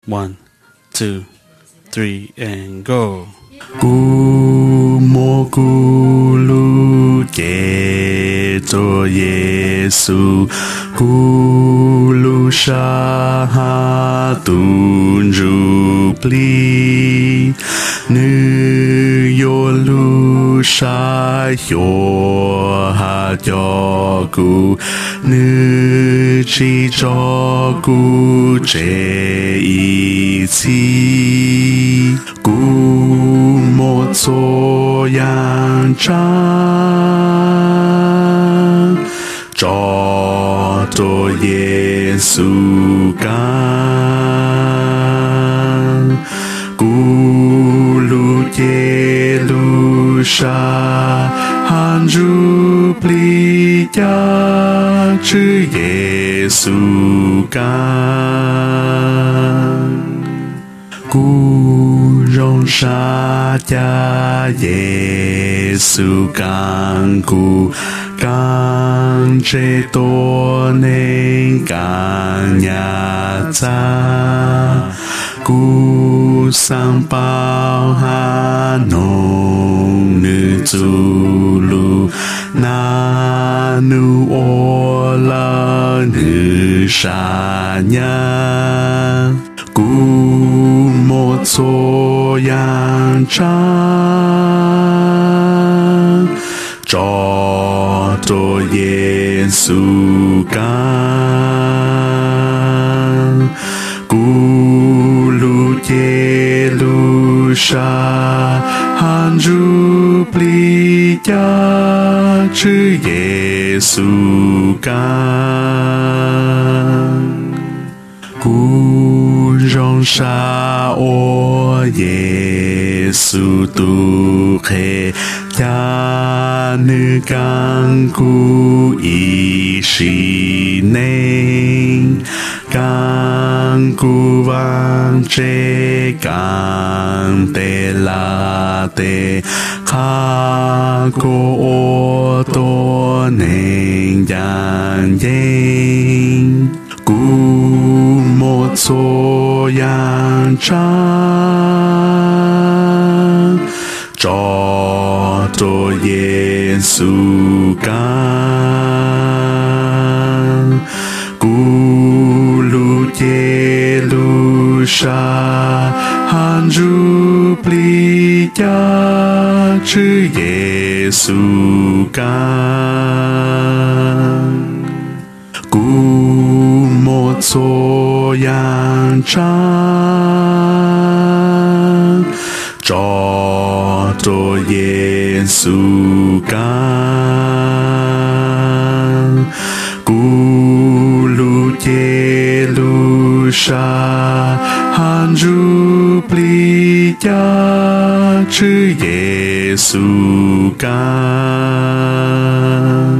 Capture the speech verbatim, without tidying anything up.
One, two, three, and go. Kumo kulu keto Yesu kulu syaha tunjuk li nu yolu shahyo ha joku nu chi joku je一起古莫作样张找着耶稣干古路耶路上含住比亚之耶稣干古容沙加耶稣干古干这多年干呀扎古桑包哈农女祖鲁那努我了女沙呀古莫作样张找着耶稣干古路耶路上含住比亚之耶稣干古容沙我耶稣都黑加女干古一时内干古王这干的拉的哈过我多年样耶古莫作样张找着耶稣干古路耶路上含住比亚之耶稣干古莫作样张找着耶稣干古路耶路上含住比亚之耶稣干